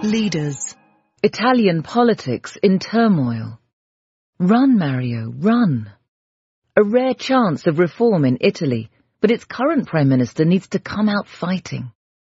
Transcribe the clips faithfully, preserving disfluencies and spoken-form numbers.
leaders. Italian politics in turmoil. Run, Mario, run. A rare chance of reform in Italy, but its current Prime Minister needs to come out fighting.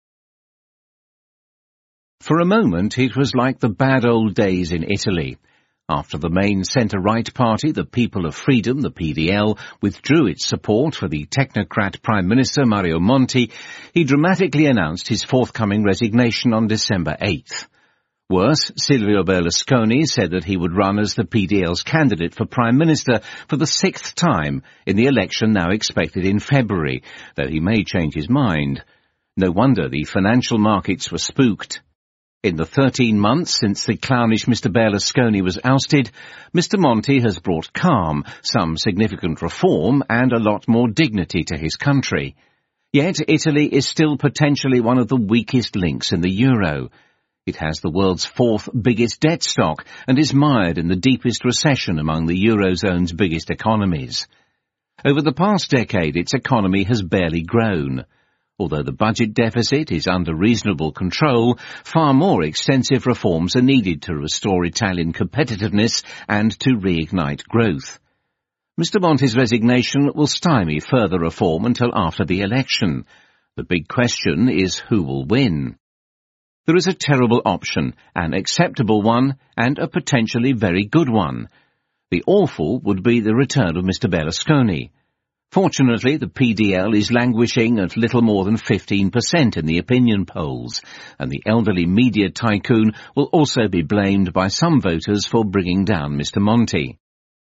For a moment, it was like the bad old days in Italy. After the main centre-right party, the People of Freedom, the P D L, withdrew its support for the technocrat Prime Minister Mario Monti, he dramatically announced his forthcoming resignation on December eighth. Worse, Silvio Berlusconi said that he would run as the P D L's candidate for Prime Minister for the sixth time in the election now expected in February, though he may change his mind. No wonder the financial markets were spooked. In the thirteen months since the clownish Mister Berlusconi was ousted, Mister Monti has brought calm, some significant reform, and a lot more dignity to his country. Yet Italy is still potentially one of the weakest links in the euro. It has the world's fourth biggest debt stock and is mired in the deepest recession among the eurozone's biggest economies. Over the past decade, its economy has barely grown. Although the budget deficit is under reasonable control, far more extensive reforms are needed to restore Italian competitiveness and to reignite growth. Mister Monti's resignation will stymie further reform until after the election. The big question is who will win. There is a terrible option, an acceptable one, and a potentially very good one. The awful would be the return of Mister Berlusconi. Fortunately, the P D L is languishing at little more than fifteen percent in the opinion polls, and the elderly media tycoon will also be blamed by some voters for bringing down Mister Monti.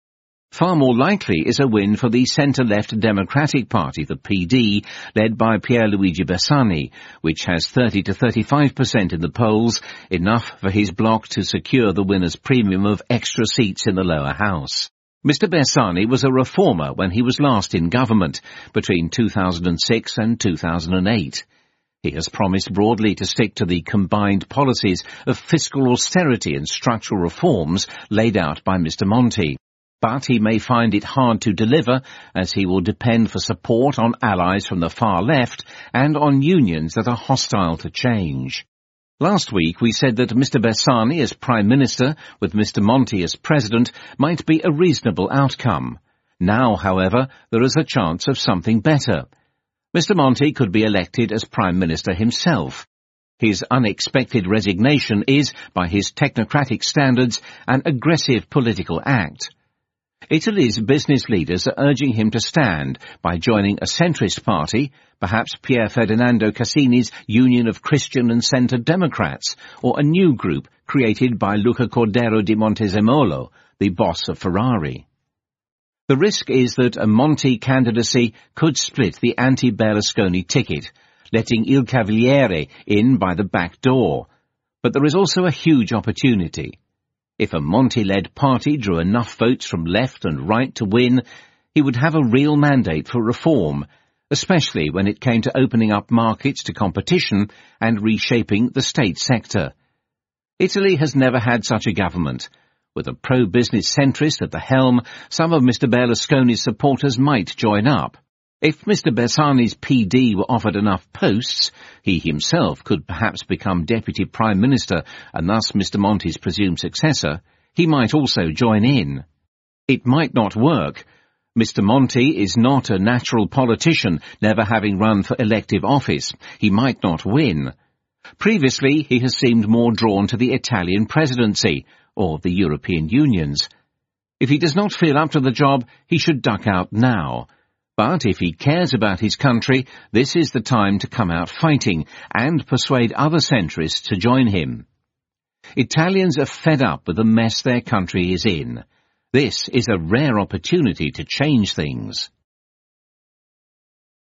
Far more likely is a win for the centre-left Democratic Party, the P D, led by Pierluigi Bersani, which has thirty to thirty-five percent in the polls, enough for his bloc to secure the winner's premium of extra seats in the lower house. Mister Bersani was a reformer when he was last in government, between two thousand six and two thousand eight. He has promised broadly to stick to the combined policies of fiscal austerity and structural reforms laid out by Mister Monti. But he may find it hard to deliver, as he will depend for support on allies from the far left and on unions that are hostile to change. Last week we said that Mister Bersani as Prime Minister, with Mister Monti as President, might be a reasonable outcome. Now, however, there is a chance of something better. Mister Monti could be elected as Prime Minister himself. His unexpected resignation is, by his technocratic standards, an aggressive political act. Italy's business leaders are urging him to stand by joining a centrist party, perhaps Pier Ferdinando Cassini's Union of Christian and Centre Democrats, or a new group created by Luca Cordero di Montezemolo, the boss of Ferrari. The risk is that a Monti candidacy could split the anti-Berlusconi ticket, letting Il Cavaliere in by the back door. But there is also a huge opportunity. If a Monti-led party drew enough votes from left and right to win, he would have a real mandate for reform, especially when it came to opening up markets to competition and reshaping the state sector. Italy has never had such a government. With a pro-business centrist at the helm, some of Mister Berlusconi's supporters might join up. If Mister Bersani's P D were offered enough posts, he himself could perhaps become Deputy Prime Minister and thus Mister Monti's presumed successor. He might also join in. It might not work. Mister Monti is not a natural politician, never having run for elective office. He might not win. Previously, he has seemed more drawn to the Italian presidency, or the European Union's. If he does not feel up to the job, he should duck out now. But if he cares about his country, this is the time to come out fighting and persuade other centrists to join him. Italians are fed up with the mess their country is in. This is a rare opportunity to change things.